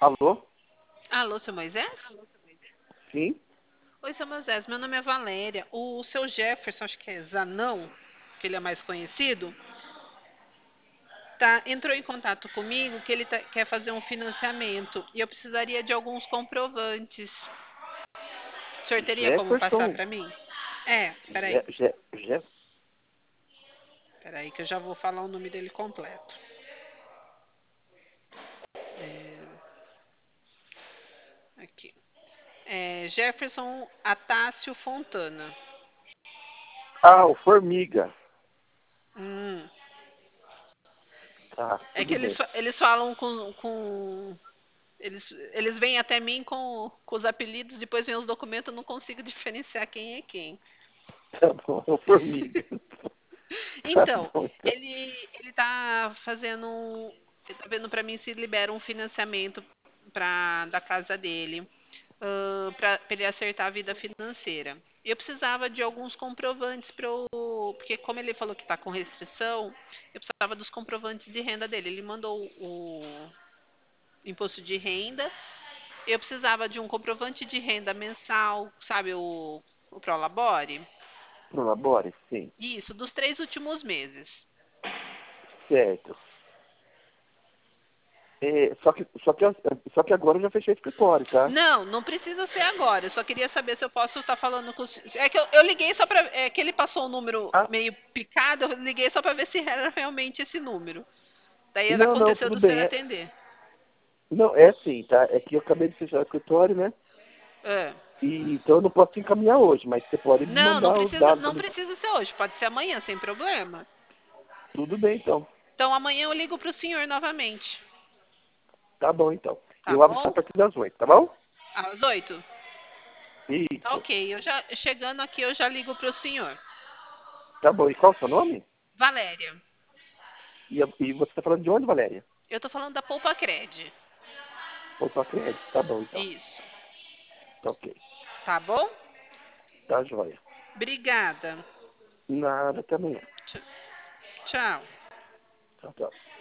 Alô? Alô, seu Moisés? Sim? Oi, seu Moisés, meu nome é Valéria. O seu Jefferson, acho que é Zanão, que ele é mais conhecido, entrou em contato comigo que ele quer fazer um financiamento e eu precisaria de alguns comprovantes. O senhor teria como passar Jefferson? para mim? Peraí. Je... Peraí que eu já vou falar o nome dele completo. É, aqui. Jefferson Atácio Fontana. Ah, o Formiga. Hum, Tá, é que tudo bem. eles falam eles vêm até mim com os apelidos, depois vem os documentos, eu não consigo diferenciar quem é quem. Tá bom, é o Formiga. Tá Então, bom, então. ele tá fazendo, ele tá vendo para mim se libera um financiamento da casa dele, para ele acertar a vida financeira. Eu precisava de alguns comprovantes porque como ele falou que está com restrição, eu precisava dos comprovantes de renda dele. Ele mandou o imposto de renda. Eu precisava de um comprovante de renda mensal, sabe, o Prolabore? Prolabore? Sim. Isso, dos 3 últimos meses. Certo. Só que agora eu já fechei o escritório, tá? Não, não precisa ser agora. Eu só queria saber se eu posso estar falando com. É que eu liguei só para. É que ele passou um número Ah, meio picado, eu liguei só para ver se era realmente esse número. Daí não, aconteceu tudo do senhor bem. atender. Não, é sim, tá? É que eu acabei de fechar o escritório, né? É. Então eu não posso te encaminhar hoje, mas você pode me Não, mandar os dados. não precisa ser hoje. Pode ser amanhã, sem problema. Tudo bem, então. Então amanhã eu ligo para o senhor novamente. Tá bom, então. Tá Eu abro só a bom? partir das 8, tá bom? Às 8? Tá Isso. ok. Eu já chegando aqui, eu já ligo para o senhor. Tá bom. E qual é o seu nome? Valéria, E você está falando de onde, Valéria? eu tô falando da Poupa Cred. Poupa Crédito. Tá bom, então. Isso. Tá ok. Tá bom? Tá joia. Obrigada. Nada, até amanhã. Tchau. Tchau, tchau.